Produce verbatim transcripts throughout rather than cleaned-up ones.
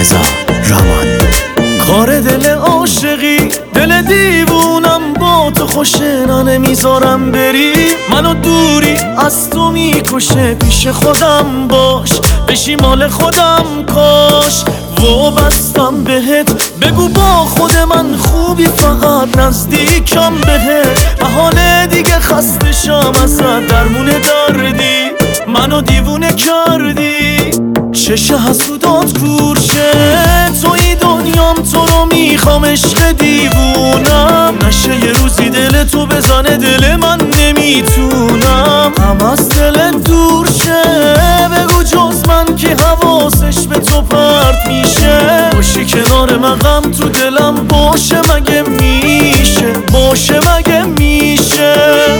رضا رامان. کار دل عاشقی، دل دیوونم با تو خوشه، نمیذارم بری، منو دوری از تو میکشه. پیش خودم باش، بشی مال خودم کاش. وابستم بهت، بگو با خود من خوبی، فقط نزدیکم بهت. محاله دیگه خسته شم ازت، درمون دردی منو دیوونه کردی. چش حسودات کورشه، توی دنیام تو رو میخوام، عشق دیوونم نشه یه روزی دل تو بزنه دل من، نمیتونم هم از دل دور شه. بگو جز من که حواسش به تو پرت میشه، باشی کنار من غم تو دلم باشه مگه میشه، باشه مگه میشه.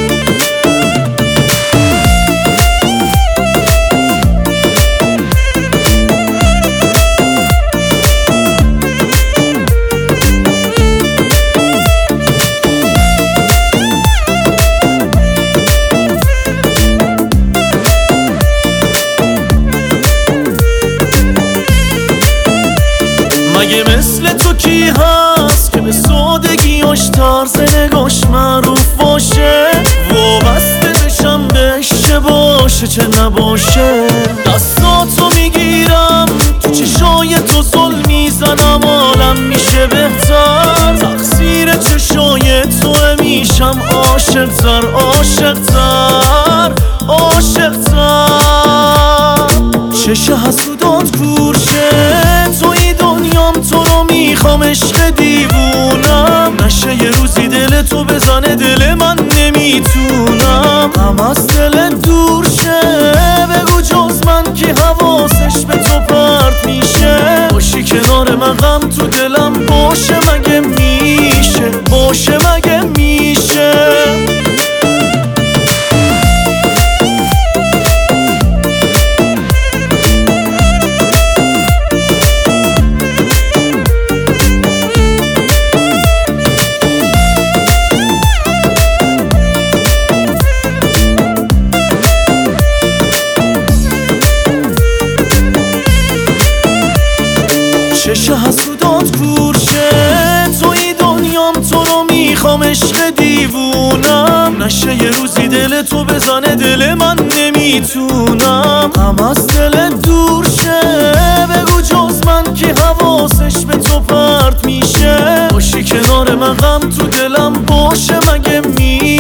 مگه مثل تو کی هست که به سادگیاش طرز نگاش معروف باشه، وابسته بشم بهش چه باشه چه نباشه. دستاتو میگیرم تو چشای تو ظلم میزنم، عالم میشه بهتر، تقصیر چشای تو میشم عاشق تر، عاشق تر، عاشق تر. چش حسودات کورشه، توی دنیام تو رو میخوام، عشق دیوونم نشه یه روزی دل تو بزنه دل من، نمیتونم هم از دل دور شه. بگو جز من که حواسش به تو پرت میشه، باشی کنار من غم تو دلم باشه مگه میشه، باشه مگه میشه. چش حسودات کورشه، توی دنیام تو رو میخوام، عشق دیوونم نشه یه روزی دل تو بزنه دل من، نمیتونم هم از دل دور شه. بگو جز من که حواسش به تو پرت میشه، باشی کنار من غم تو دلم باشه مگه می